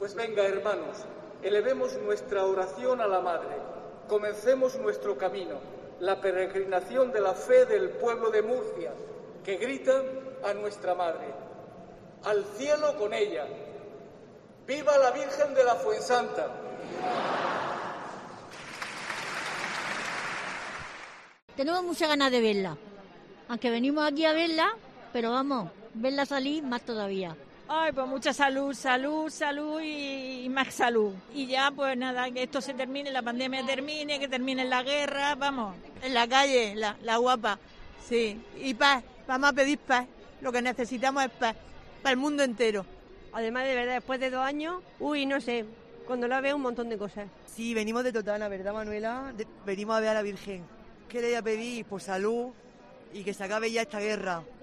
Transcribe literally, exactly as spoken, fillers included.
Pues venga, hermanos, elevemos nuestra oración a la Madre. Comencemos nuestro camino, la peregrinación de la fe del pueblo de Murcia, que grita a nuestra Madre. Al cielo con ella. ¡Viva la Virgen de la Fuensanta! Tenemos muchas ganas de verla, aunque venimos aquí a verla, pero vamos, verla salir más todavía. Ay, pues mucha salud, salud, salud y, y más salud. Y ya, pues nada, que esto se termine, la pandemia termine, que termine la guerra, vamos. En la calle, la, la guapa, sí. Y paz, vamos a pedir paz. Lo que necesitamos es paz, para el mundo entero. Además, de verdad, después de dos años, uy, no sé, cuando la veo un montón de cosas. Sí, venimos de Totana, ¿verdad, Manuela? De, venimos a ver a la Virgen. ¿Qué le voy a pedir? Pues salud y que se acabe ya esta guerra.